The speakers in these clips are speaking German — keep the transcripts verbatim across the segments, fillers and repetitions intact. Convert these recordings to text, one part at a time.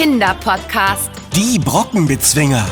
Kinderpodcast. Die Brockenbezwinger.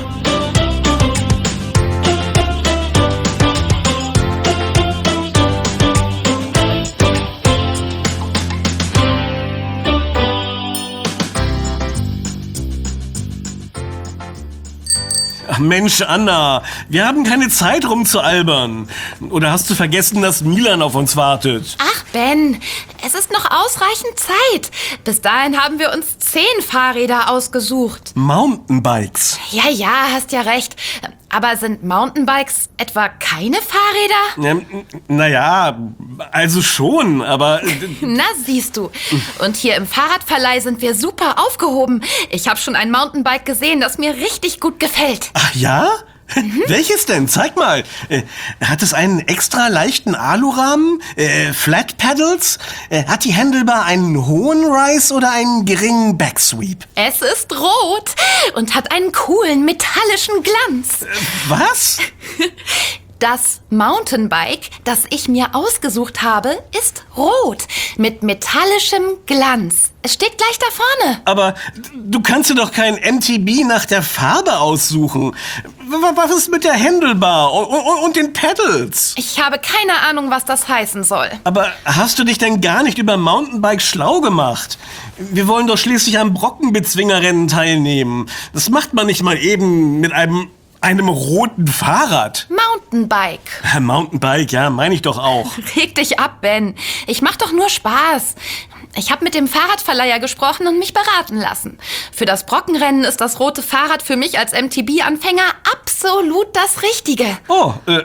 Ach Mensch, Anna, wir haben keine Zeit rumzualbern. Oder hast du vergessen, dass Milan auf uns wartet? Ach Ben, es ist noch ausreichend Zeit. Bis dahin haben wir uns zehn Fahrräder ausgesucht. Mountainbikes. Ja, ja, hast ja recht. Aber sind Mountainbikes etwa keine Fahrräder? Ähm, naja, also schon, aber... Na, siehst du. Und hier im Fahrradverleih sind wir super aufgehoben. Ich habe schon ein Mountainbike gesehen, das mir richtig gut gefällt. Ach ja? Mhm. Welches denn? Zeig mal. Äh, hat es einen extra leichten Alurahmen? Äh, Flat Pedals? Äh, hat die Handlebar einen hohen Rise oder einen geringen Backsweep? Es ist rot und hat einen coolen metallischen Glanz. Äh, was? Das Mountainbike, das ich mir ausgesucht habe, ist rot mit metallischem Glanz. Es steht gleich da vorne. Aber du kannst dir doch kein M T B nach der Farbe aussuchen. Was ist mit der Handlebar und den Pedals? Ich habe keine Ahnung, was das heißen soll. Aber hast du dich denn gar nicht über Mountainbikes schlau gemacht? Wir wollen doch schließlich am Brockenbezwingerrennen teilnehmen. Das macht man nicht mal eben mit einem... einem roten Fahrrad. Mountainbike. Mountainbike, ja, meine ich doch auch. Reg dich ab, Ben. Ich mach doch nur Spaß. Ich habe mit dem Fahrradverleiher gesprochen und mich beraten lassen. Für das Brockenrennen ist das rote Fahrrad für mich als M T B-Anfänger absolut das Richtige. Oh, äh,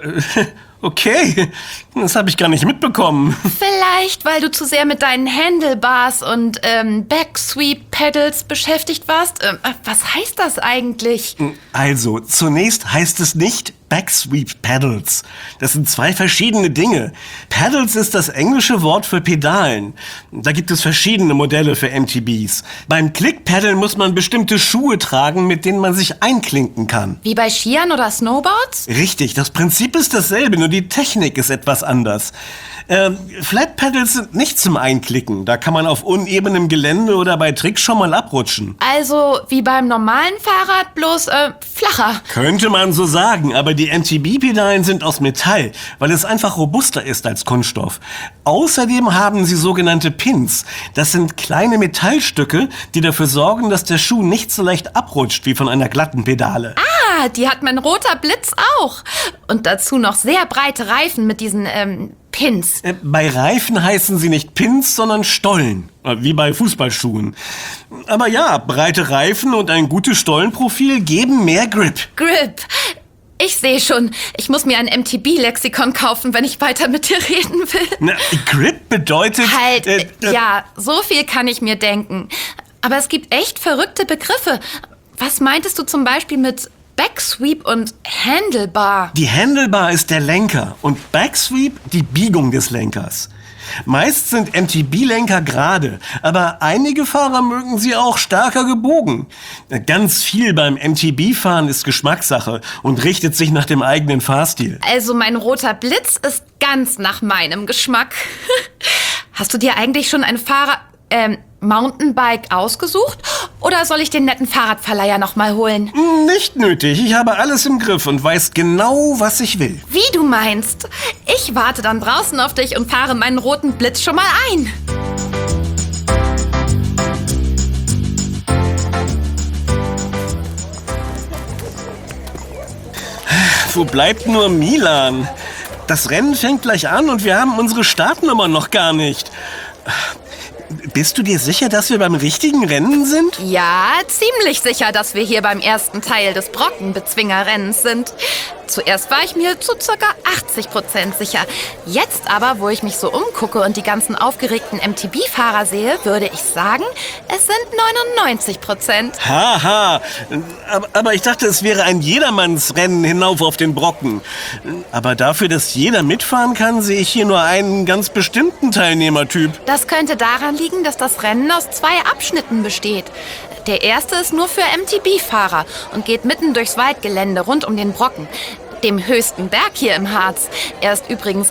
okay. Das habe ich gar nicht mitbekommen. Vielleicht, weil du zu sehr mit deinen Handlebars und ähm, Backsweep-Pedals beschäftigt warst. Ähm, was heißt das eigentlich? Also, zunächst heißt es nicht Backsweep Pedals. Das sind zwei verschiedene Dinge. Pedals ist das englische Wort für Pedalen. Da gibt es verschiedene Modelle für M T Bs. Beim Click-Pedal muss man bestimmte Schuhe tragen, mit denen man sich einklinken kann. Wie bei Skiern oder Snowboards? Richtig, das Prinzip ist dasselbe, nur die Technik ist etwas anders. Ähm, Flat Pedals sind nicht zum Einklicken. Da kann man auf unebenem Gelände oder bei Tricks schon mal abrutschen. Also wie beim normalen Fahrrad, bloß äh, flacher. Könnte man so sagen, aber die M T B-Pedalen sind aus Metall, weil es einfach robuster ist als Kunststoff. Außerdem haben sie sogenannte Pins. Das sind kleine Metallstücke, die dafür sorgen, dass der Schuh nicht so leicht abrutscht wie von einer glatten Pedale. Ah, die hat mein roter Blitz auch. Und dazu noch sehr breite Reifen mit diesen ähm, Pins. Äh, bei Reifen heißen sie nicht Pins, sondern Stollen. Wie bei Fußballschuhen. Aber ja, breite Reifen und ein gutes Stollenprofil geben mehr Grip. Grip. Ich sehe schon, ich muss mir ein M T B-Lexikon kaufen, wenn ich weiter mit dir reden will. Na, Grip bedeutet... Halt, äh, äh, ja, so viel kann ich mir denken. Aber es gibt echt verrückte Begriffe. Was meintest du zum Beispiel mit Backsweep und Handlebar? Die Handlebar ist der Lenker und Backsweep die Biegung des Lenkers. Meist sind M T B-Lenker gerade, aber einige Fahrer mögen sie auch stärker gebogen. Ganz viel beim M T B-Fahren ist Geschmackssache und richtet sich nach dem eigenen Fahrstil. Also mein roter Blitz ist ganz nach meinem Geschmack. Hast du dir eigentlich schon ein Fahrer... Ähm, Mountainbike ausgesucht? Oder soll ich den netten Fahrradverleiher noch mal holen? Nicht nötig. Ich habe alles im Griff und weiß genau, was ich will. Wie du meinst. Ich warte dann draußen auf dich und fahre meinen roten Blitz schon mal ein. Wo bleibt nur Milan? Das Rennen fängt gleich an und wir haben unsere Startnummer noch gar nicht. Bist du dir sicher, dass wir beim richtigen Rennen sind? Ja, ziemlich sicher, dass wir hier beim ersten Teil des Brockenbezwingerrennens sind. Zuerst war ich mir zu circa achtzig Prozent sicher. Jetzt aber, wo ich mich so umgucke und die ganzen aufgeregten M T B-Fahrer sehe, würde ich sagen, es sind neunundneunzig Prozent. Haha, aber, aber ich dachte, es wäre ein Jedermannsrennen hinauf auf den Brocken. Aber dafür, dass jeder mitfahren kann, sehe ich hier nur einen ganz bestimmten Teilnehmertyp. Das könnte daran liegen, dass das Rennen aus zwei Abschnitten besteht. Der erste ist nur für M T B-Fahrer und geht mitten durchs Waldgelände rund um den Brocken. dem höchsten Berg hier im Harz. Er ist übrigens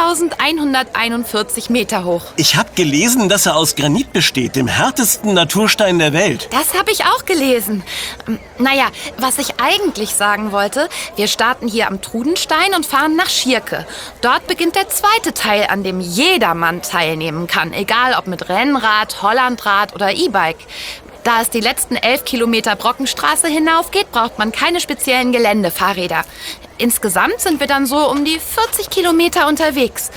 eintausendeinhunderteinundvierzig Meter hoch. Ich habe gelesen, dass er aus Granit besteht, dem härtesten Naturstein der Welt. Das habe ich auch gelesen. Naja, was ich eigentlich sagen wollte, wir starten hier am Trudenstein und fahren nach Schierke. Dort beginnt der zweite Teil, an dem jedermann teilnehmen kann, egal ob mit Rennrad, Hollandrad oder E-Bike. Da es die letzten elf Kilometer Brockenstraße hinaufgeht, braucht man keine speziellen Geländefahrräder. Insgesamt sind wir dann so um die vierzig Kilometer unterwegs.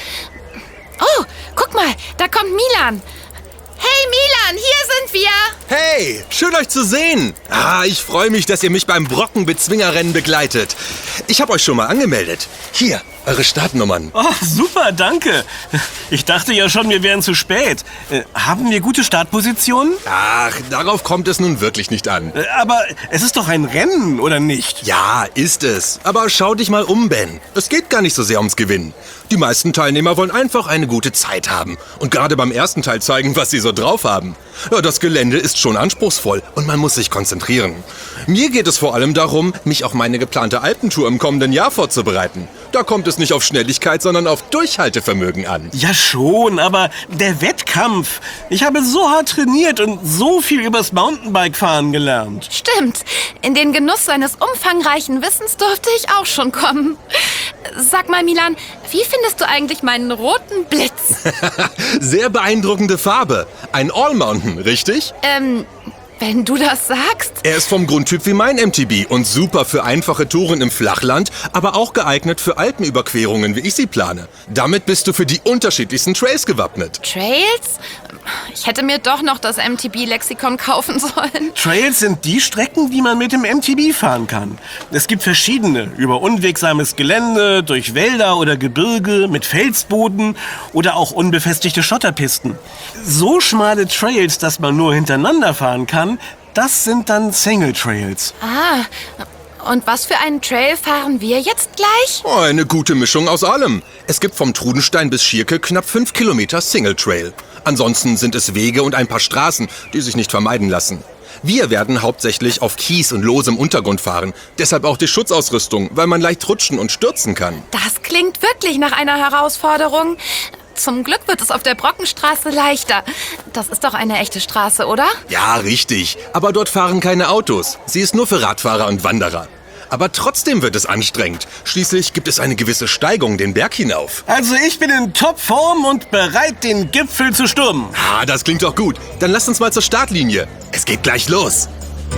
Oh, guck mal, da kommt Milan. Hey Milan, hier sind wir! Hey, schön euch zu sehen. Ah, ich freue mich, dass ihr mich beim Brockenbezwingerrennen begleitet. Ich habe euch schon mal angemeldet. Hier, eure Startnummern. Oh, super, danke. Ich dachte ja schon, wir wären zu spät. Äh, haben wir gute Startpositionen? Ach, darauf kommt es nun wirklich nicht an. Äh, aber es ist doch ein Rennen, oder nicht? Ja, ist es. Aber schau dich mal um, Ben. Es geht gar nicht so sehr ums Gewinnen. Die meisten Teilnehmer wollen einfach eine gute Zeit haben. Und gerade beim ersten Teil zeigen, was sie so drauf haben. Ja, das Gelände ist schon anspruchsvoll und man muss sich konzentrieren. Mir geht es vor allem darum, mich auf meine geplante Alpentour im kommenden Jahr vorzubereiten. Da kommt es nicht auf Schnelligkeit, sondern auf Durchhaltevermögen an. Ja schon, aber der Wettkampf. Ich habe so hart trainiert und so viel übers Mountainbike-Fahren gelernt. Stimmt. In den Genuss seines umfangreichen Wissens durfte ich auch schon kommen. Sag mal, Milan, wie findest du eigentlich meinen roten Blitz? Sehr beeindruckende Farbe. Ein All-Mountain, richtig? Ähm... Wenn du das sagst. Er ist vom Grundtyp wie mein M T B und super für einfache Touren im Flachland, aber auch geeignet für Alpenüberquerungen, wie ich sie plane. Damit bist du für die unterschiedlichsten Trails gewappnet. Trails? Ich hätte mir doch noch das M T B-Lexikon kaufen sollen. Trails sind die Strecken, die man mit dem M T B fahren kann. Es gibt verschiedene, über unwegsames Gelände, durch Wälder oder Gebirge, mit Felsboden oder auch unbefestigte Schotterpisten. So schmale Trails, dass man nur hintereinander fahren kann, das sind dann Single Trails. Ah, und was für einen Trail fahren wir jetzt gleich? Oh, eine gute Mischung aus allem. Es gibt vom Trudenstein bis Schierke knapp fünf Kilometer Single Trail. Ansonsten sind es Wege und ein paar Straßen, die sich nicht vermeiden lassen. Wir werden hauptsächlich auf Kies und losem Untergrund fahren. Deshalb auch die Schutzausrüstung, weil man leicht rutschen und stürzen kann. Das klingt wirklich nach einer Herausforderung. Zum Glück wird es auf der Brockenstraße leichter. Das ist doch eine echte Straße, oder? Ja, richtig. Aber dort fahren keine Autos. Sie ist nur für Radfahrer und Wanderer. Aber trotzdem wird es anstrengend. Schließlich gibt es eine gewisse Steigung den Berg hinauf. Also ich bin in Topform und bereit, den Gipfel zu stürmen. Ah, das klingt doch gut. Dann lasst uns mal zur Startlinie. Es geht gleich los.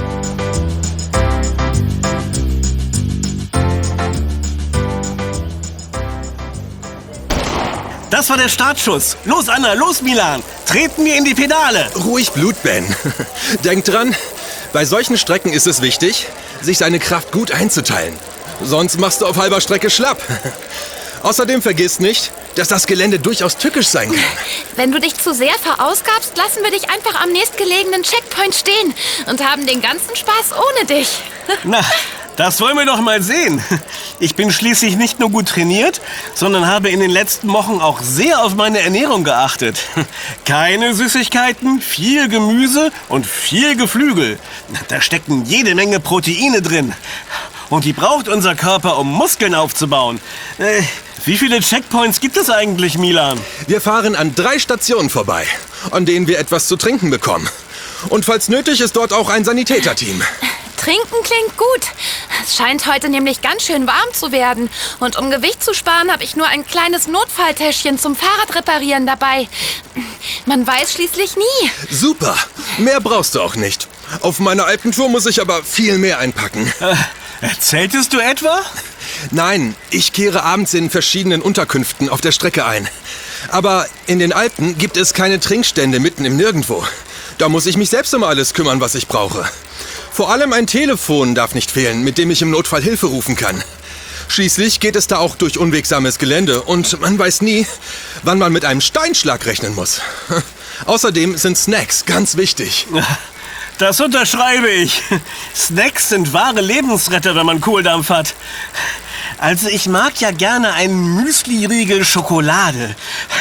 Das war der Startschuss. Los, Anna, los, Milan. Treten wir in die Pedale. Ruhig Blut, Ben. Denk dran, bei solchen Strecken ist es wichtig, sich seine Kraft gut einzuteilen. Sonst machst du auf halber Strecke schlapp. Außerdem vergiss nicht, dass das Gelände durchaus tückisch sein kann. Wenn du dich zu sehr verausgabst, lassen wir dich einfach am nächstgelegenen Checkpoint stehen und haben den ganzen Spaß ohne dich. Na, das wollen wir doch mal sehen. Ich bin schließlich nicht nur gut trainiert, sondern habe in den letzten Wochen auch sehr auf meine Ernährung geachtet. Keine Süßigkeiten, viel Gemüse und viel Geflügel. Da stecken jede Menge Proteine drin. Und die braucht unser Körper, um Muskeln aufzubauen. Äh, wie viele Checkpoints gibt es eigentlich, Milan? Wir fahren an drei Stationen vorbei, an denen wir etwas zu trinken bekommen. Und falls nötig, ist dort auch ein Sanitäterteam. Trinken klingt gut. Es scheint heute nämlich ganz schön warm zu werden. Und um Gewicht zu sparen, habe ich nur ein kleines Notfalltäschchen zum Fahrradreparieren dabei. Man weiß schließlich nie. Super. Mehr brauchst du auch nicht. Auf meiner Alpentour muss ich aber viel mehr einpacken. Äh, zeltest du etwa? Nein, ich kehre abends in verschiedenen Unterkünften auf der Strecke ein. Aber in den Alpen gibt es keine Trinkstände mitten im Nirgendwo. Da muss ich mich selbst um alles kümmern, was ich brauche. Vor allem ein Telefon darf nicht fehlen, mit dem ich im Notfall Hilfe rufen kann. Schließlich geht es da auch durch unwegsames Gelände und man weiß nie, wann man mit einem Steinschlag rechnen muss. Außerdem sind Snacks ganz wichtig. Das unterschreibe ich. Snacks sind wahre Lebensretter, wenn man Kohldampf hat. Also ich mag ja gerne einen Müsli-Riegel Schokolade.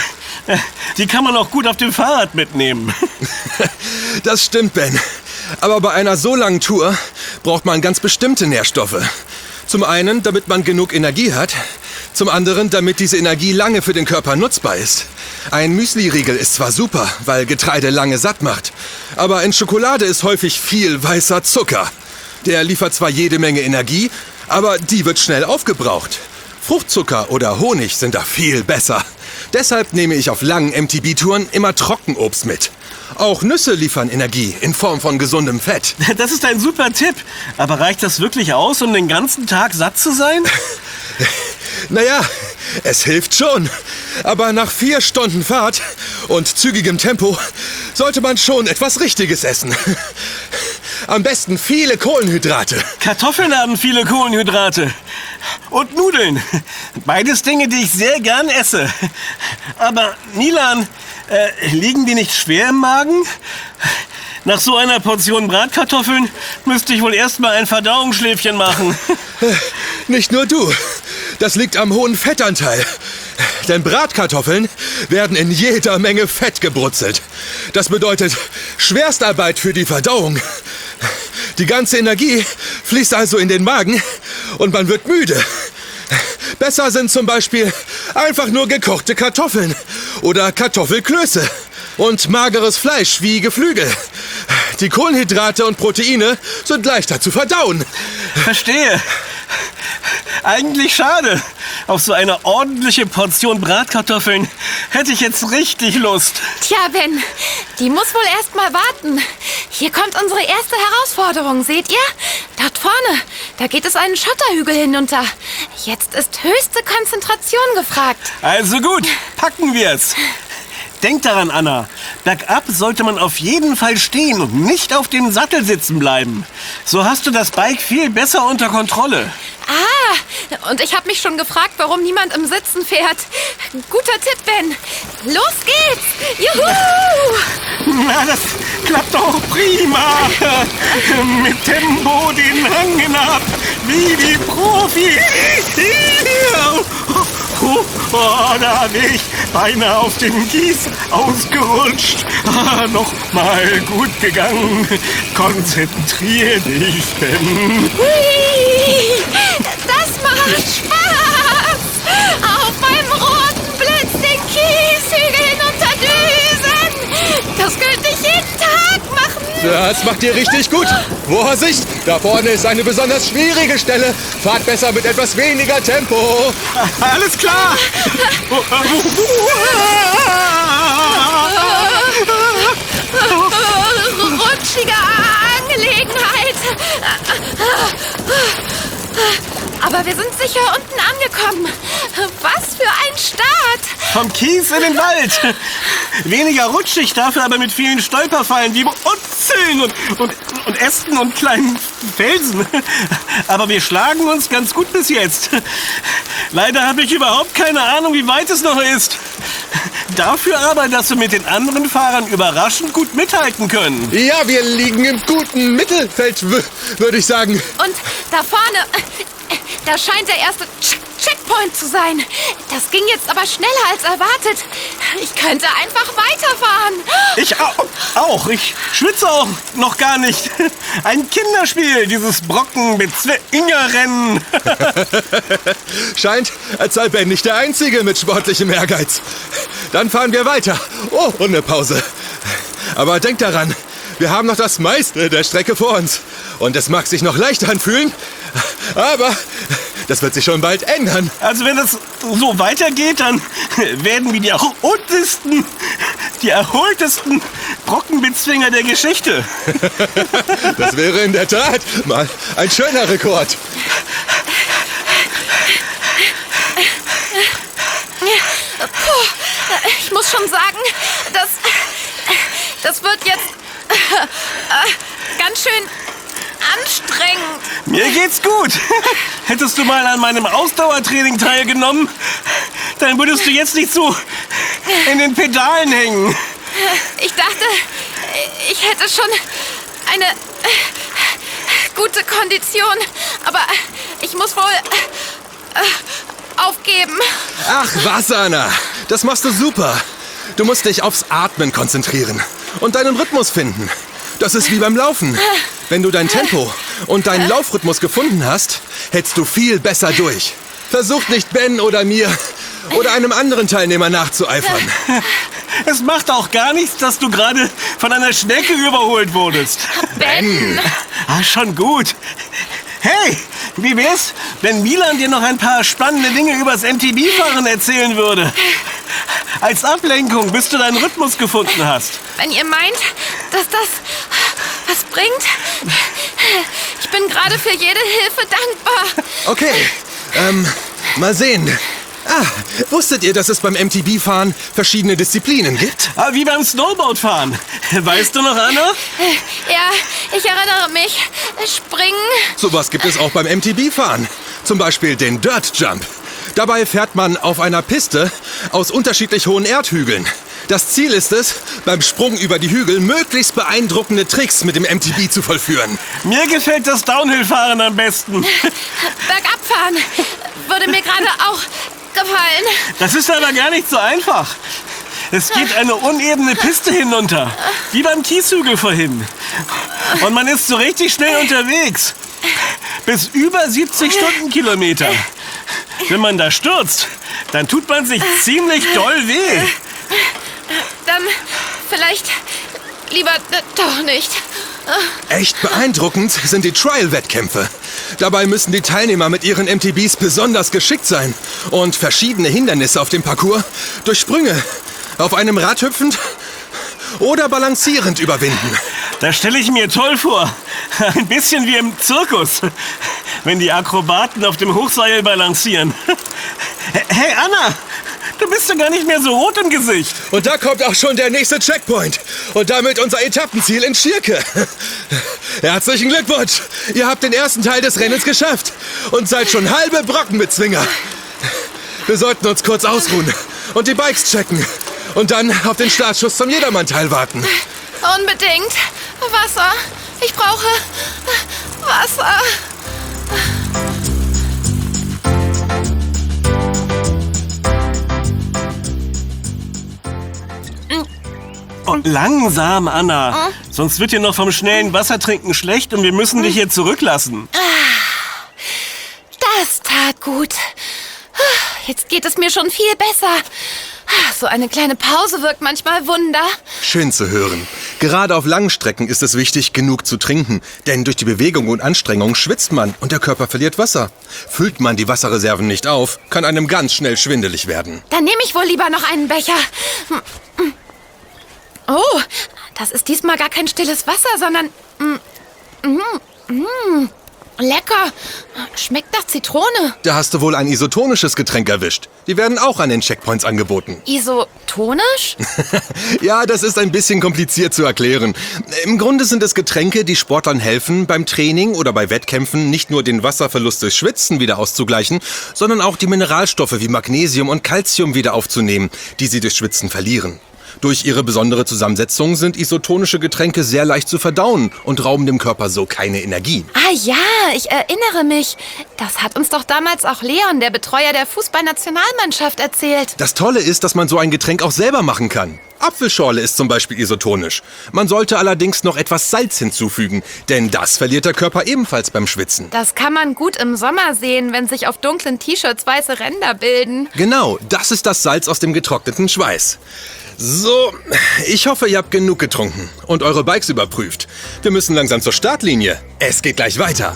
Die kann man auch gut auf dem Fahrrad mitnehmen. Das stimmt, Ben. Aber bei einer so langen Tour braucht man ganz bestimmte Nährstoffe. Zum einen, damit man genug Energie hat. Zum anderen, damit diese Energie lange für den Körper nutzbar ist. Ein Müsli-Riegel ist zwar super, weil Getreide lange satt macht, aber in Schokolade ist häufig viel weißer Zucker. Der liefert zwar jede Menge Energie, aber die wird schnell aufgebraucht. Fruchtzucker oder Honig sind da viel besser. Deshalb nehme ich auf langen M T B-Touren immer Trockenobst mit. Auch Nüsse liefern Energie in Form von gesundem Fett. Das ist ein super Tipp. Aber reicht das wirklich aus, um den ganzen Tag satt zu sein? Naja, es hilft schon. Aber nach vier Stunden Fahrt und zügigem Tempo sollte man schon etwas Richtiges essen. Am besten viele Kohlenhydrate. Kartoffeln haben viele Kohlenhydrate. Und Nudeln. Beides Dinge, die ich sehr gern esse. Aber Milan, äh, liegen die nicht schwer im Magen? Nach so einer Portion Bratkartoffeln müsste ich wohl erstmal ein Verdauungsschläfchen machen. Nicht nur du. Das liegt am hohen Fettanteil. Denn Bratkartoffeln werden in jeder Menge Fett gebrutzelt. Das bedeutet Schwerstarbeit für die Verdauung. Die ganze Energie fließt also in den Magen und man wird müde. Besser sind zum Beispiel einfach nur gekochte Kartoffeln oder Kartoffelklöße und mageres Fleisch wie Geflügel. Die Kohlenhydrate und Proteine sind leichter zu verdauen. Verstehe. Eigentlich schade. Auf so eine ordentliche Portion Bratkartoffeln hätte ich jetzt richtig Lust. Tja, Ben, die muss wohl erst mal warten. Hier kommt unsere erste Herausforderung, seht ihr? Dort vorne, da geht es einen Schotterhügel hinunter. Jetzt ist höchste Konzentration gefragt. Also gut, packen wir's. Denk daran, Anna. Bergab sollte man auf jeden Fall stehen und nicht auf dem Sattel sitzen bleiben. So hast du das Bike viel besser unter Kontrolle. Ah, und ich habe mich schon gefragt, warum niemand im Sitzen fährt. Guter Tipp, Ben. Los geht's! Juhu! Na, das klappt doch prima. Mit Tempo den Hang hinab, wie die Profi. Oh, oh, da bin ich beinahe auf dem Kies ausgerutscht. Ah, noch mal gut gegangen. Konzentrier dich, Ben. Hui, das macht Spaß! Auf meinem roten Blitz den Kieshügel hinunterdüsen! Das könnte ich jeden Tag machen! Das macht ihr richtig gut. Vorsicht, da vorne ist eine besonders schwierige Stelle. Fahrt besser mit etwas weniger Tempo. Alles klar. Rutschige Angelegenheit. Aber wir sind sicher unten angekommen. Was für ein Start! Vom Kies in den Wald. Weniger rutschig, dafür aber mit vielen Stolperfallen wie Wurzeln und, und, und Ästen und kleinen Felsen. Aber wir schlagen uns ganz gut bis jetzt. Leider habe ich überhaupt keine Ahnung, wie weit es noch ist. Dafür aber, dass wir mit den anderen Fahrern überraschend gut mithalten können. Ja, wir liegen im guten Mittelfeld, würde ich sagen. Und da vorne, da scheint der erste Checkpoint zu sein. Das ging jetzt aber schneller als erwartet. Ich könnte einfach weiterfahren. Ich au- auch. Ich schwitze auch noch gar nicht. Ein Kinderspiel, dieses Brocken-Bezwingerrennen. Scheint, als sei Ben nicht der Einzige mit sportlichem Ehrgeiz. Dann fahren wir weiter. Oh, und eine Pause. Aber denkt daran, wir haben noch das meiste der Strecke vor uns. Und es mag sich noch leicht anfühlen, aber das wird sich schon bald ändern. Also wenn es so weitergeht, dann werden wir die erholtesten, die erholtesten Brockenbezwinger der Geschichte. Das wäre in der Tat mal ein schöner Rekord. Puh, ich muss schon sagen, das, das wird jetzt äh, ganz schön anstrengend. Mir geht's gut. Hättest du mal an meinem Ausdauertraining teilgenommen, dann würdest du jetzt nicht so in den Pedalen hängen. Ich dachte, ich hätte schon eine äh, gute Kondition, aber ich muss wohl äh, aufgeben. Ach was, Anna. Das machst du super. Du musst dich aufs Atmen konzentrieren und deinen Rhythmus finden. Das ist wie beim Laufen. Wenn du dein Tempo und deinen Laufrhythmus gefunden hast, hältst du viel besser durch. Versuch nicht Ben oder mir oder einem anderen Teilnehmer nachzueifern. Es macht auch gar nichts, dass du gerade von einer Schnecke überholt wurdest. Ben! Ah, schon gut. Hey, wie wär's, wenn Milan dir noch ein paar spannende Dinge übers M T B-Fahren erzählen würde? Als Ablenkung, bis du deinen Rhythmus gefunden hast. Wenn ihr meint, dass das was bringt, ich bin gerade für jede Hilfe dankbar. Okay, ähm, mal sehen. Ah, wusstet ihr, dass es beim M T B-Fahren verschiedene Disziplinen gibt? Ah, wie beim Snowboardfahren. Weißt du noch, Anna? Ja, ich erinnere mich. Springen. Sowas gibt es auch beim M T B-Fahren. Zum Beispiel den Dirt Jump. Dabei fährt man auf einer Piste aus unterschiedlich hohen Erdhügeln. Das Ziel ist es, beim Sprung über die Hügel möglichst beeindruckende Tricks mit dem M T B zu vollführen. Mir gefällt das Downhill-Fahren am besten. Bergabfahren würde mir gerade auch gefallen. Das ist aber gar nicht so einfach. Es geht eine unebene Piste hinunter, wie beim Kieshügel vorhin. Und man ist so richtig schnell unterwegs. Bis über siebzig Stundenkilometer. Wenn man da stürzt, dann tut man sich ziemlich doll weh. Dann vielleicht lieber doch nicht. Echt beeindruckend sind die Trial-Wettkämpfe. Dabei müssen die Teilnehmer mit ihren M T Bs besonders geschickt sein und verschiedene Hindernisse auf dem Parcours durch Sprünge, auf einem Rad hüpfend oder balancierend überwinden. Das stelle ich mir toll vor. Ein bisschen wie im Zirkus, wenn die Akrobaten auf dem Hochseil balancieren. Hey Anna, du bist ja gar nicht mehr so rot im Gesicht. Und da kommt auch schon der nächste Checkpoint. Und damit unser Etappenziel in Schirke. Herzlichen Glückwunsch. Ihr habt den ersten Teil des Rennens geschafft. Und seid schon halbe Brockenbezwinger. Wir sollten uns kurz ausruhen und die Bikes checken. Und dann auf den Startschuss zum Jedermann-Teil warten. Unbedingt. Wasser. Ich brauche Wasser. Und langsam, Anna. Hm? Sonst wird dir noch vom schnellen Wassertrinken schlecht und wir müssen hm? dich hier zurücklassen. Das tat gut. Jetzt geht es mir schon viel besser. So eine kleine Pause wirkt manchmal Wunder. Schön zu hören. Gerade auf langen Strecken ist es wichtig, genug zu trinken. Denn durch die Bewegung und Anstrengung schwitzt man und der Körper verliert Wasser. Füllt man die Wasserreserven nicht auf, kann einem ganz schnell schwindelig werden. Dann nehme ich wohl lieber noch einen Becher. Oh, das ist diesmal gar kein stilles Wasser, sondern... Mm, mm, mm, lecker. Schmeckt nach Zitrone. Da hast du wohl ein isotonisches Getränk erwischt. Die werden auch an den Checkpoints angeboten. Isotonisch? Ja, das ist ein bisschen kompliziert zu erklären. Im Grunde sind es Getränke, die Sportlern helfen, beim Training oder bei Wettkämpfen nicht nur den Wasserverlust durch Schwitzen wieder auszugleichen, sondern auch die Mineralstoffe wie Magnesium und Calcium wieder aufzunehmen, die sie durch Schwitzen verlieren. Durch ihre besondere Zusammensetzung sind isotonische Getränke sehr leicht zu verdauen und rauben dem Körper so keine Energie. Ah ja, ich erinnere mich. Das hat uns doch damals auch Leon, der Betreuer der Fußballnationalmannschaft, erzählt. Das Tolle ist, dass man so ein Getränk auch selber machen kann. Apfelschorle ist zum Beispiel isotonisch. Man sollte allerdings noch etwas Salz hinzufügen, denn das verliert der Körper ebenfalls beim Schwitzen. Das kann man gut im Sommer sehen, wenn sich auf dunklen T-Shirts weiße Ränder bilden. Genau, das ist das Salz aus dem getrockneten Schweiß. So, ich hoffe, ihr habt genug getrunken und eure Bikes überprüft. Wir müssen langsam zur Startlinie. Es geht gleich weiter.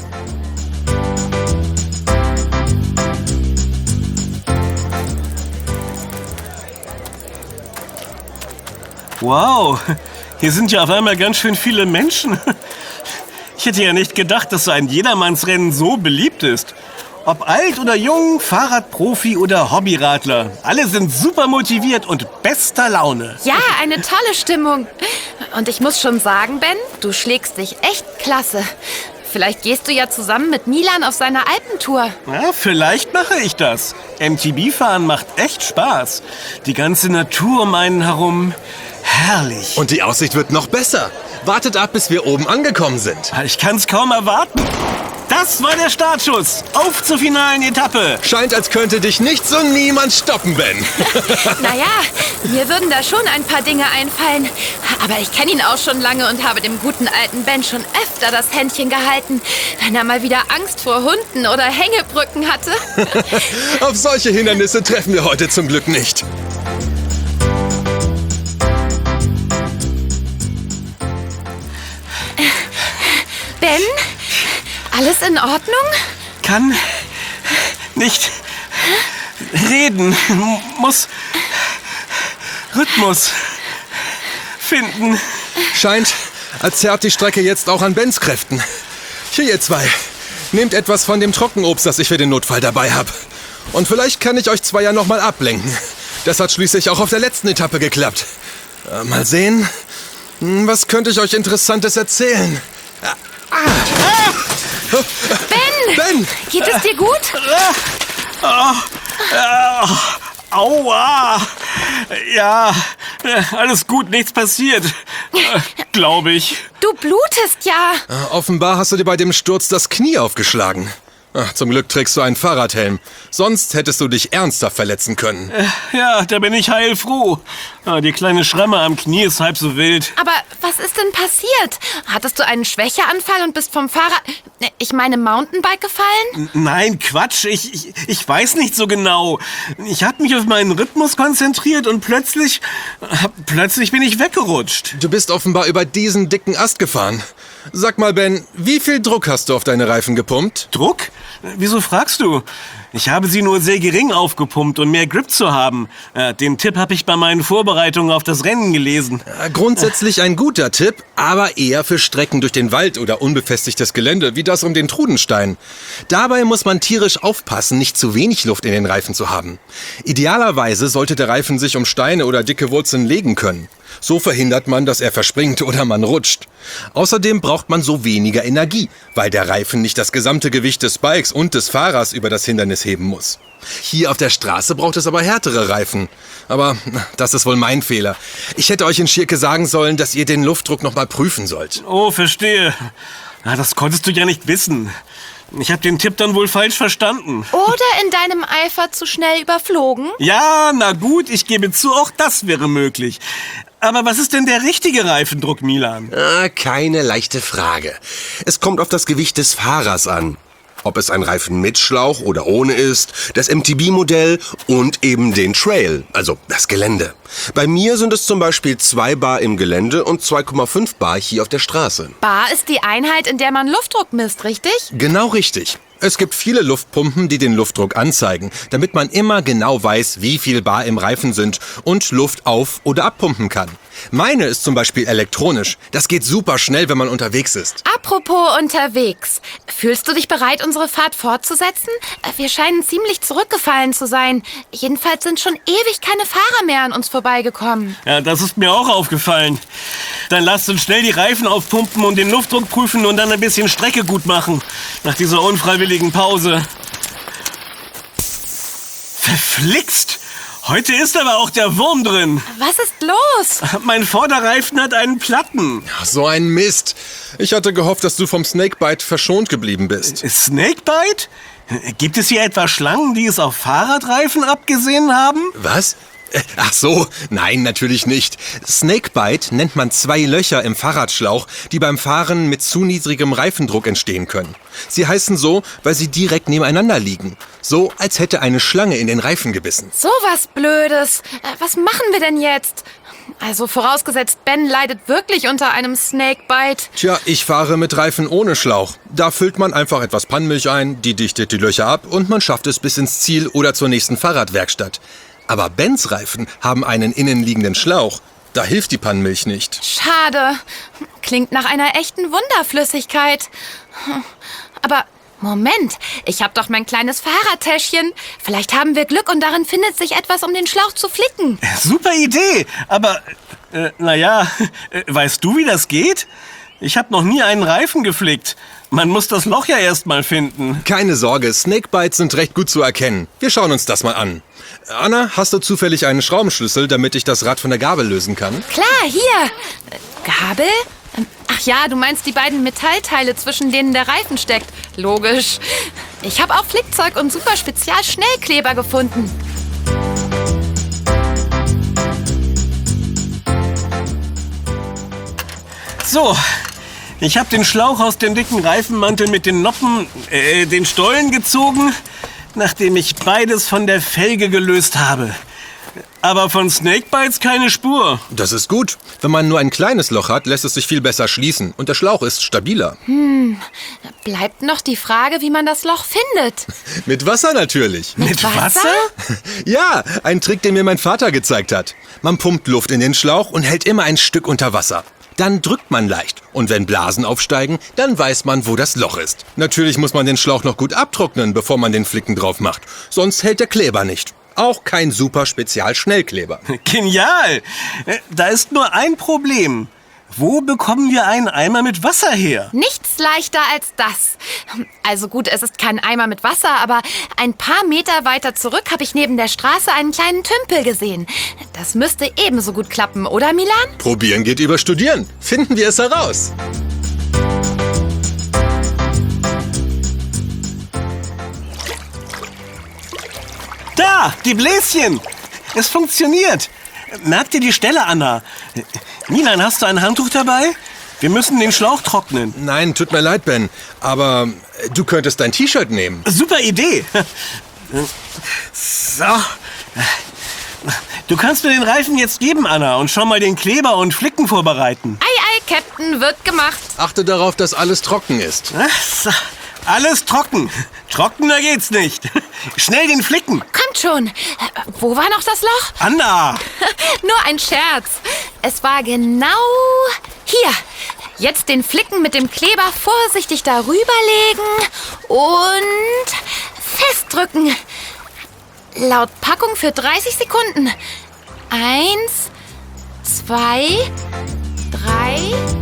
Wow, hier sind ja auf einmal ganz schön viele Menschen. Ich hätte ja nicht gedacht, dass so ein Jedermannsrennen so beliebt ist. Ob alt oder jung, Fahrradprofi oder Hobbyradler, alle sind super motiviert und bester Laune. Ja, eine tolle Stimmung. Und ich muss schon sagen, Ben, du schlägst dich echt klasse. Vielleicht gehst du ja zusammen mit Milan auf seine Alpentour. Ja, vielleicht mache ich das. M T B-Fahren macht echt Spaß. Die ganze Natur um einen herum, herrlich. Und die Aussicht wird noch besser. Wartet ab, bis wir oben angekommen sind. Ich kann's kaum erwarten. Das war der Startschuss. Auf zur finalen Etappe. Scheint, als könnte dich nichts und niemand stoppen, Ben. Naja, mir würden da schon ein paar Dinge einfallen. Aber ich kenne ihn auch schon lange und habe dem guten alten Ben schon öfter das Händchen gehalten, wenn er mal wieder Angst vor Hunden oder Hängebrücken hatte. Auf solche Hindernisse treffen wir heute zum Glück nicht. Ben, alles in Ordnung? Kann nicht reden. Muss Rhythmus finden. Scheint, als zerrt die Strecke jetzt auch an Bens Kräften. Hier, ihr zwei. Nehmt etwas von dem Trockenobst, das ich für den Notfall dabei habe. Und vielleicht kann ich euch zwei ja noch mal ablenken. Das hat schließlich auch auf der letzten Etappe geklappt. Äh, mal sehen. Was könnte ich euch Interessantes erzählen? Ah. Ah. Ben! Ben! Geht es dir gut? Oh, oh, aua! Ja, alles gut, nichts passiert. Äh, Glaube ich. Du blutest ja. Äh, offenbar hast du dir bei dem Sturz das Knie aufgeschlagen. Ach, zum Glück trägst du einen Fahrradhelm. Sonst hättest du dich ernsthaft verletzen können. Äh, ja, da bin ich heilfroh. Ah, die kleine Schramme am Knie ist halb so wild. Aber was ist denn passiert? Hattest du einen Schwächeanfall und bist vom Fahrrad, ich meine Mountainbike gefallen? Nein, Quatsch. Ich, ich, ich weiß nicht so genau. Ich habe mich auf meinen Rhythmus konzentriert und plötzlich, äh, plötzlich bin ich weggerutscht. Du bist offenbar über diesen dicken Ast gefahren. Sag mal, Ben, wie viel Druck hast du auf deine Reifen gepumpt? Druck? Wieso fragst du? Ich habe sie nur sehr gering aufgepumpt, um mehr Grip zu haben. Äh, den Tipp habe ich bei meinen Vorbereitungen auf das Rennen gelesen. Ja, grundsätzlich ein guter Tipp, aber eher für Strecken durch den Wald oder unbefestigtes Gelände, wie das um den Trudenstein. Dabei muss man tierisch aufpassen, nicht zu wenig Luft in den Reifen zu haben. Idealerweise sollte der Reifen sich um Steine oder dicke Wurzeln legen können. So verhindert man, dass er verspringt oder man rutscht. Außerdem braucht man so weniger Energie, weil der Reifen nicht das gesamte Gewicht des Bikes und des Fahrers über das Hindernis heben muss. Hier auf der Straße braucht es aber härtere Reifen. Aber das ist wohl mein Fehler. Ich hätte euch in Schirke sagen sollen, dass ihr den Luftdruck noch mal prüfen sollt. Oh, verstehe. Na, das konntest du ja nicht wissen. Ich habe den Tipp dann wohl falsch verstanden. Oder in deinem Eifer zu schnell überflogen? Ja, na gut, ich gebe zu, auch das wäre möglich. Aber was ist denn der richtige Reifendruck, Milan? Ah, keine leichte Frage. Es kommt auf das Gewicht des Fahrers an. Ob es ein Reifen mit Schlauch oder ohne ist, das M T B-Modell und eben den Trail, also das Gelände. Bei mir sind es zum Beispiel zwei Bar im Gelände und zwei Komma fünf Bar hier auf der Straße. Bar ist die Einheit, in der man Luftdruck misst, richtig? Genau richtig. Es gibt viele Luftpumpen, die den Luftdruck anzeigen, damit man immer genau weiß, wie viel Bar im Reifen sind und Luft auf- oder abpumpen kann. Meine ist zum Beispiel elektronisch. Das geht super schnell, wenn man unterwegs ist. Apropos unterwegs. Fühlst du dich bereit, unsere Fahrt fortzusetzen? Wir scheinen ziemlich zurückgefallen zu sein. Jedenfalls sind schon ewig keine Fahrer mehr an uns vorbeigekommen. Ja, das ist mir auch aufgefallen. Dann lasst uns schnell die Reifen aufpumpen und den Luftdruck prüfen und dann ein bisschen Strecke gut machen. Nach dieser unfreiwilligen Pause. Verflixt! Heute ist aber auch der Wurm drin. Was ist los? Mein Vorderreifen hat einen Platten. Ach, so ein Mist. Ich hatte gehofft, dass du vom Snakebite verschont geblieben bist. Snakebite? Gibt es hier etwa Schlangen, die es auf Fahrradreifen abgesehen haben? Was? Ach so, nein, natürlich nicht. Snakebite nennt man zwei Löcher im Fahrradschlauch, die beim Fahren mit zu niedrigem Reifendruck entstehen können. Sie heißen so, weil sie direkt nebeneinander liegen. So, als hätte eine Schlange in den Reifen gebissen. So was Blödes. Was machen wir denn jetzt? Also vorausgesetzt, Ben leidet wirklich unter einem Snakebite. Tja, ich fahre mit Reifen ohne Schlauch. Da füllt man einfach etwas Pannmilch ein, die dichtet die Löcher ab und man schafft es bis ins Ziel oder zur nächsten Fahrradwerkstatt. Aber Bens Reifen haben einen innenliegenden Schlauch. Da hilft die Pannmilch nicht. Schade. Klingt nach einer echten Wunderflüssigkeit. Aber Moment, ich habe doch mein kleines Fahrradtäschchen. Vielleicht haben wir Glück und darin findet sich etwas, um den Schlauch zu flicken. Super Idee, aber äh, naja, äh, weißt du, wie das geht? Ich habe noch nie einen Reifen geflickt. Man muss das Loch ja erst mal finden. Keine Sorge, Snakebites sind recht gut zu erkennen. Wir schauen uns das mal an. Anna, hast du zufällig einen Schraubenschlüssel, damit ich das Rad von der Gabel lösen kann? Klar, hier. Gabel? Ach ja, du meinst die beiden Metallteile, zwischen denen der Reifen steckt. Logisch. Ich habe auch Flickzeug und super Spezial-Schnellkleber gefunden. So, ich habe den Schlauch aus dem dicken Reifenmantel mit den Noppen, äh, den Stollen gezogen, nachdem ich beides von der Felge gelöst habe. Aber von Snakebites keine Spur. Das ist gut. Wenn man nur ein kleines Loch hat, lässt es sich viel besser schließen. Und der Schlauch ist stabiler. Hm, bleibt noch die Frage, wie man das Loch findet. Mit Wasser natürlich. Mit Wasser? Ja, ein Trick, den mir mein Vater gezeigt hat. Man pumpt Luft in den Schlauch und hält immer ein Stück unter Wasser. Dann drückt man leicht. Und wenn Blasen aufsteigen, dann weiß man, wo das Loch ist. Natürlich muss man den Schlauch noch gut abtrocknen, bevor man den Flicken drauf macht. Sonst hält der Kleber nicht. Auch kein super Spezial-Schnellkleber. Genial! Äh, Da ist nur ein Problem. Wo bekommen wir einen Eimer mit Wasser her? Nichts leichter als das. Also gut, es ist kein Eimer mit Wasser, aber ein paar Meter weiter zurück habe ich neben der Straße einen kleinen Tümpel gesehen. Das müsste ebenso gut klappen, oder Milan? Probieren geht über Studieren. Finden wir es heraus. Da, die Bläschen! Es funktioniert. Merkt ihr die Stelle, Anna? Milan, hast du ein Handtuch dabei? Wir müssen den Schlauch trocknen. Nein, tut mir leid, Ben. Aber äh, du könntest dein T-Shirt nehmen. Super Idee. So. Du kannst mir den Reifen jetzt geben, Anna, und schon mal den Kleber und Flicken vorbereiten. Ei, ei, Captain, wird gemacht. Achte darauf, dass alles trocken ist. So. Alles trocken. Trockener geht's nicht. Schnell den Flicken. Kommt schon. Äh, Wo war noch das Loch? Anna! Nur ein Scherz. Es war genau hier. Jetzt den Flicken mit dem Kleber vorsichtig darüber legen und festdrücken. Laut Packung für dreißig Sekunden. Eins, zwei, drei.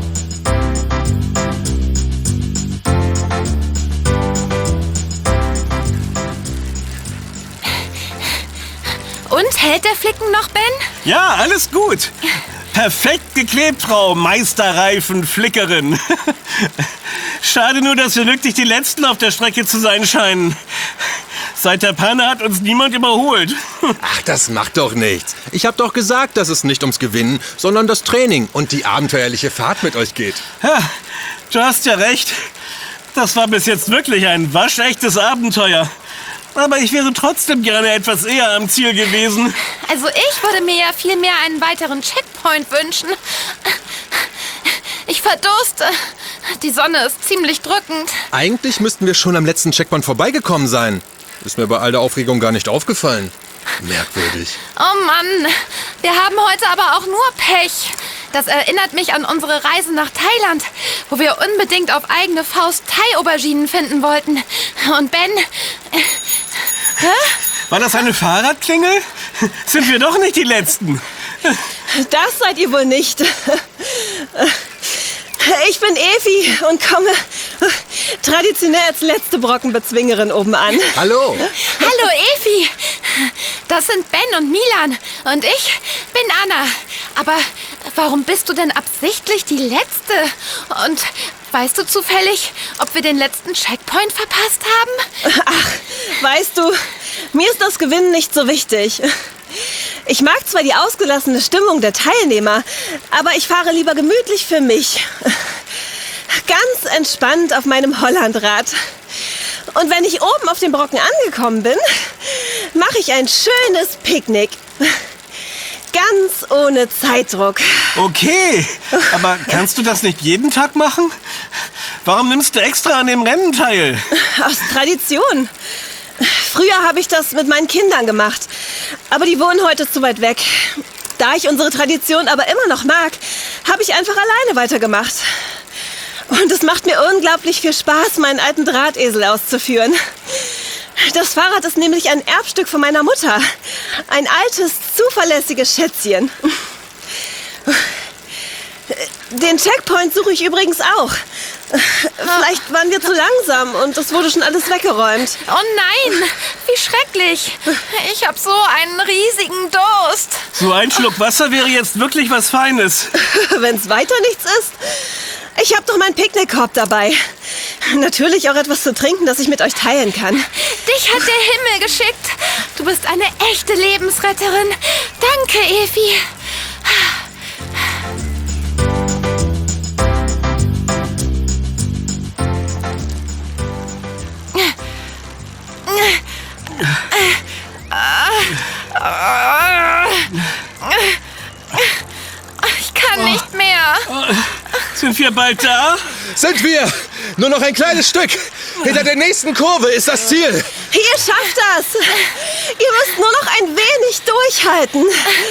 Und hält der Flicken noch, Ben? Ja, alles gut. Perfekt geklebt, Frau Meisterreifen-Flickerin. Schade nur, dass wir wirklich die Letzten auf der Strecke zu sein scheinen. Seit der Panne hat uns niemand überholt. Ach, das macht doch nichts. Ich hab doch gesagt, dass es nicht ums Gewinnen, sondern das Training und die abenteuerliche Fahrt mit euch geht. Ja, du hast ja recht. Das war bis jetzt wirklich ein waschechtes Abenteuer. Aber ich wäre trotzdem gerne etwas eher am Ziel gewesen. Also ich würde mir ja viel mehr einen weiteren Checkpoint wünschen. Ich verdurste. Die Sonne ist ziemlich drückend. Eigentlich müssten wir schon am letzten Checkpoint vorbeigekommen sein. Ist mir bei all der Aufregung gar nicht aufgefallen. Merkwürdig. Oh Mann, wir haben heute aber auch nur Pech. Das erinnert mich an unsere Reise nach Thailand, wo wir unbedingt auf eigene Faust Thai-Auberginen finden wollten. Und Ben... Äh, hä? War das eine Fahrradklingel? Sind wir doch nicht die Letzten. Das seid ihr wohl nicht. Ich bin Evi und komme traditionell als letzte Brockenbezwingerin oben an. Hallo. Hallo Evi, das sind Ben und Milan und ich bin Anna. Aber warum bist du denn absichtlich die Letzte? Und weißt du zufällig, ob wir den letzten Checkpoint verpasst haben? Ach, weißt du, mir ist das Gewinnen nicht so wichtig. Ich mag zwar die ausgelassene Stimmung der Teilnehmer, aber ich fahre lieber gemütlich für mich. Ganz entspannt auf meinem Hollandrad. Und wenn ich oben auf dem Brocken angekommen bin, mache ich ein schönes Picknick. Ganz ohne Zeitdruck. Okay, aber kannst du das nicht jeden Tag machen? Warum nimmst du extra an dem Rennen teil? Aus Tradition. Früher habe ich das mit meinen Kindern gemacht, aber die wohnen heute zu weit weg. Da ich unsere Tradition aber immer noch mag, habe ich einfach alleine weitergemacht. Und es macht mir unglaublich viel Spaß, meinen alten Drahtesel auszuführen. Das Fahrrad ist nämlich ein Erbstück von meiner Mutter. Ein altes, zuverlässiges Schätzchen. Den Checkpoint suche ich übrigens auch. Vielleicht waren wir zu langsam und es wurde schon alles weggeräumt. Oh nein, wie schrecklich. Ich habe so einen riesigen Durst. So ein Schluck Wasser wäre jetzt wirklich was Feines. Wenn es weiter nichts ist. Ich habe doch meinen Picknickkorb dabei. Natürlich auch etwas zu trinken, das ich mit euch teilen kann. Dich hat der Himmel geschickt. Du bist eine echte Lebensretterin. Danke, Evi. Ich kann nicht mehr. Sind wir bald da? Sind wir! Nur noch ein kleines Stück. Hinter der nächsten Kurve ist das Ziel. Ihr schafft das. Ihr müsst nur noch ein wenig durchhalten.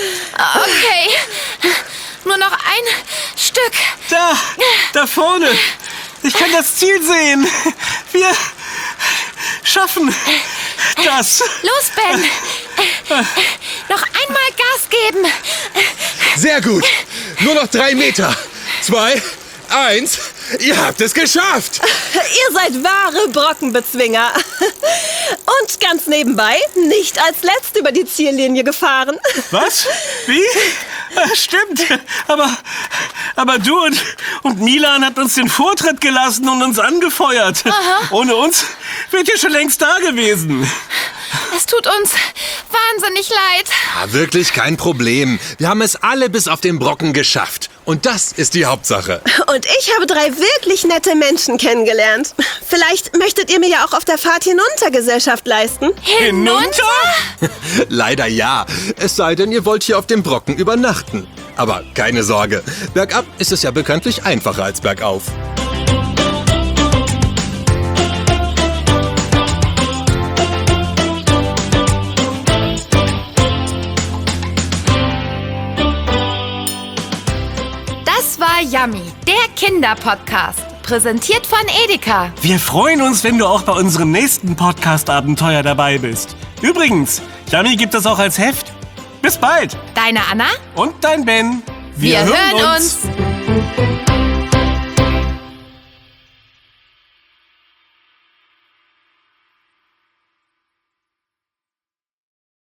Okay. Nur noch ein Stück. Da, da vorne. Ich kann das Ziel sehen. Wir schaffen das. Los, Ben. Noch einmal Gas geben. Sehr gut. Nur noch drei Meter. Zwei, eins. Ihr habt es geschafft. Ihr seid wahre Brockenbezwinger. Und ganz nebenbei nicht als Letzt über die Ziellinie gefahren. Was? Wie? Äh, Stimmt. Aber, aber du und, und Milan hat uns den Vortritt gelassen und uns angefeuert. Aha. Ohne uns wärt ihr schon längst da gewesen. Es tut uns wahnsinnig leid. Ja, wirklich kein Problem. Wir haben es alle bis auf den Brocken geschafft. Und das ist die Hauptsache. Und ich habe drei wirklich nette Menschen kennengelernt. Vielleicht möchtet ihr mir ja auch auf der Fahrt hinunter Gesellschaft leisten. Hinunter? Leider ja. Es sei denn, ihr wollt hier auf dem Brocken übernachten. Aber keine Sorge. Bergab ist es ja bekanntlich einfacher als bergauf. Das war Yummy, der Kinderpodcast. Präsentiert von Edeka. Wir freuen uns, wenn du auch bei unserem nächsten Podcast-Abenteuer dabei bist. Übrigens, Yummy gibt es auch als Heft. Bis bald. Deine Anna? Und dein Ben. Wir, hören uns.